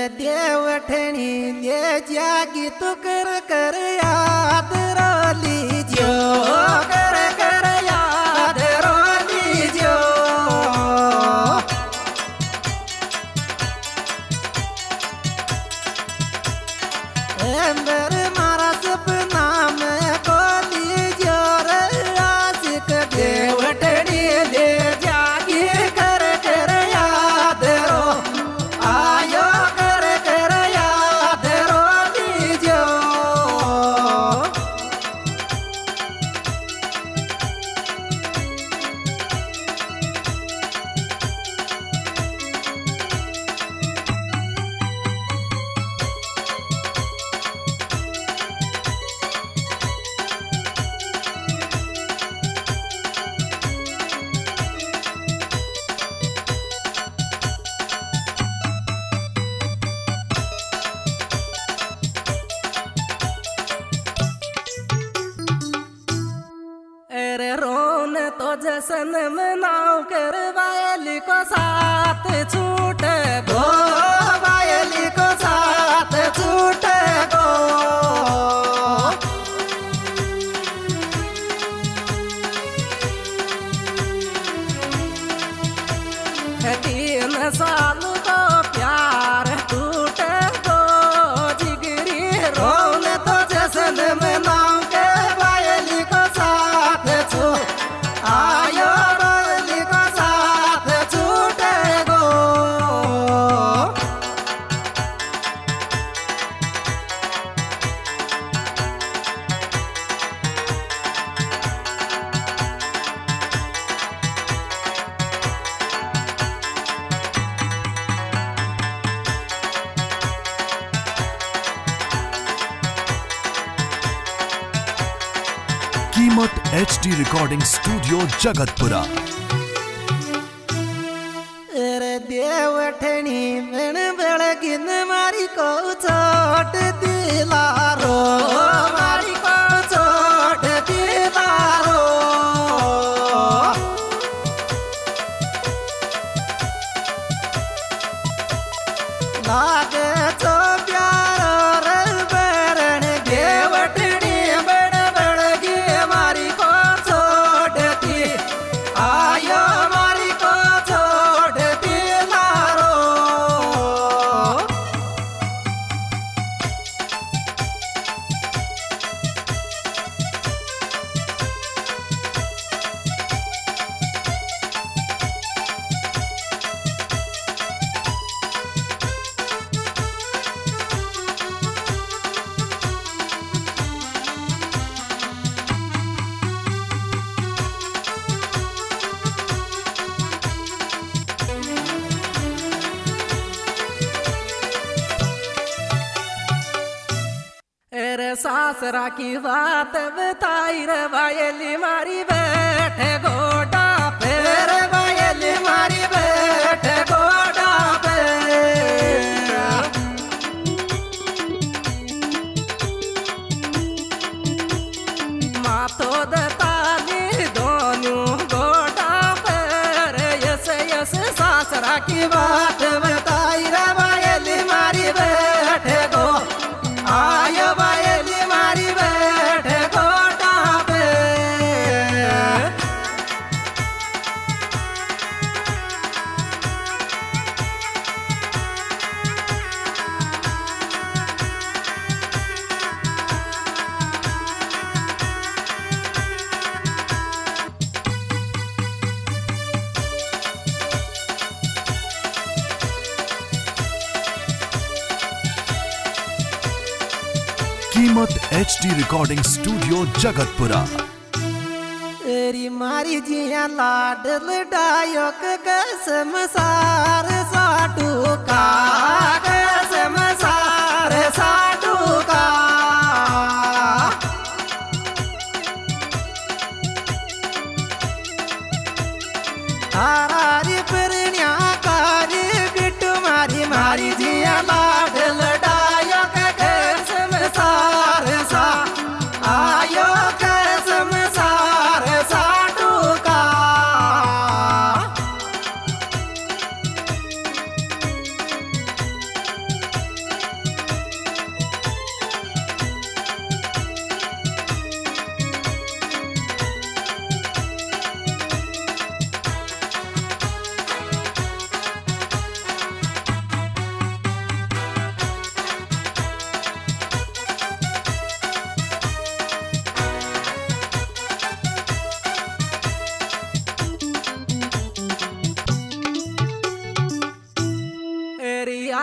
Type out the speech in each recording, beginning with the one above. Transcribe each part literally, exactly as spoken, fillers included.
देवठणी ले जागी तू कर कर याद रो लीजो कर कर याद रो लीजो अंबर मारा सपना में को लीजो रे आशिक देवठणी ले जागी कर कर याद रो आयो कर कर याद रो लीजो अरे रोन तो जसन मनाओ कर वायली को साथ छूट गो वायली को साथ छूट गो तीन साल को प्यार टूट गो जिगरी रोन तो जसन मनाओ कर वायली को साथ छू आयो वायली को साथ छूट गो कीमत एचडी रिकॉर्डिंग स्टूडियो जगतपुरा। अरे देवठणी मन बेळगिन मारी को चोट दिला रो मारी को चोट दिला रो लागे तो प्यार रे बरण देवठणी बड़ बड़गी मारी को छोड़ दी आयो मारी को छोड़ दी लारो अरे सासरा की बात बताई रे वायली मारी बैठे गोडा पे रे वायली मारी बैठे गोडा पे मातो दताली दोनों गोडा पे रे यस यस सासरा की बात बताई रे वायली मारी बैठे गो आयो वायली मारी बैठे गोडा पे कीमत एचडी रिकॉर्डिंग स्टूडियो जगतपुरा। तेरी मारी जिया लाडल डायोक कसम सार साटू का कसम सार साटू का तारारी परण्या कारी बिट्टू मारी मारी जिया लाडल डायोक कसम सार सा आयो कसम सार साटू का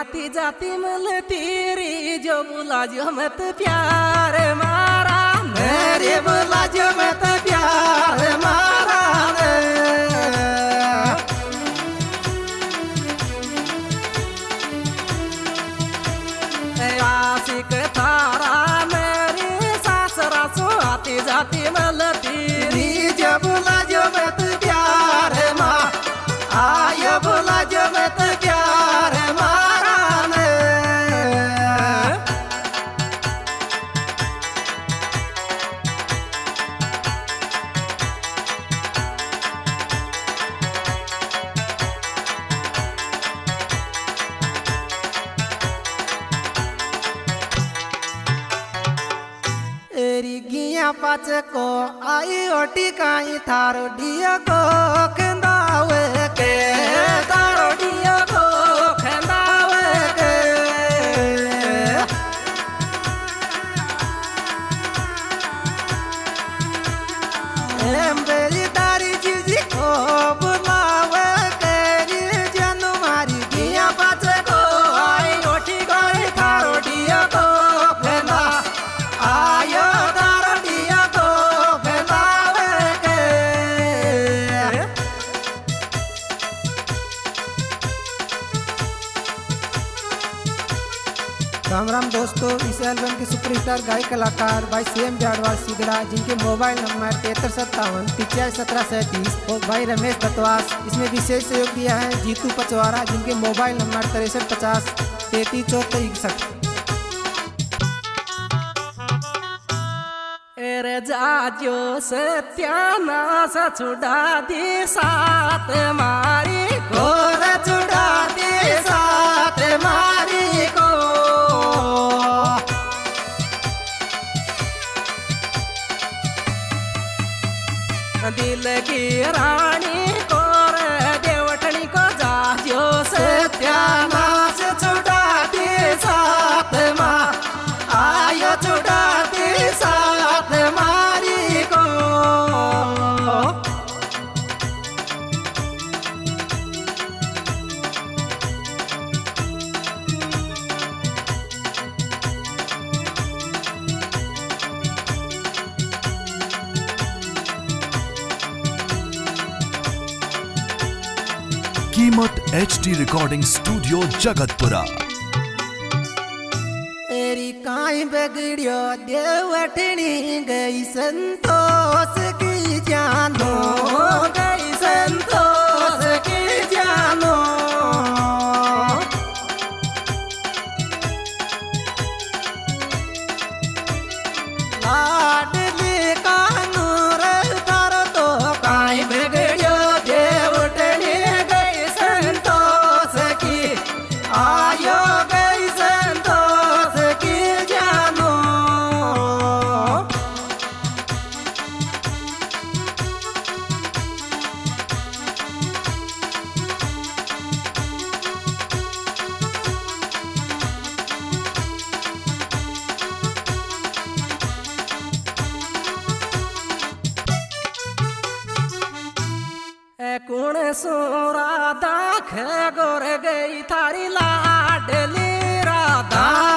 आती जाती मिलती री जो बुला जो मत प्यार मारा मेरे बुला जो मत प्यार मारा आशिक थारा मेरी सासरा सो आती जाती मिलती री जो बुला जो मत प्यार मारा आयो बुला जो मत प्यार मारा एरी गिया पाच को आई ओटी काई थारो डिया को खंदावे के थारो डिया को खंदावे के एम बेली तारी जीजी को बुलावे के जानू मारी गिया पाच को आई ओटी काई थारो डिया को खंदा आयो दारडिया को फैलावे के राम राम दोस्तों, इस एल्बम के सुपरस्टार गायक कलाकार भाई सीएम जाडवाल सिगड़ा, जिनके मोबाइल नंबर तिहत्तर सत्तावन पिचासी सत्रह सैंतीस और भाई रमेश दत्तवास। इसमें विशेष सहयोग दिया है जीतू पचवारा, जिनके मोबाइल नंबर तिरसठ पचास तैतीस चौहत्तर इकसठ। जाजो सत्यानाश छुड़ा दी साथ मारी घोर छुड़ा दी साथ मारी को दिल की रानी को देवटनी को जाजो सत्यानाश छुड़ा दी साथ मार आयो छुड़ा दी साथ मारी को कीमत एचडी रिकॉर्डिंग स्टूडियो जगतपुरा। एरी काई बगड़ियो देवटनी गई संतोष की जानो गई संतोष की जानो लाडली कानूर कर तो काई बगड़ियो देवटनी गई संतोष की आयो गई संतोष की जानो कुण सोरा दाख गोर गई थारी लाडली राधा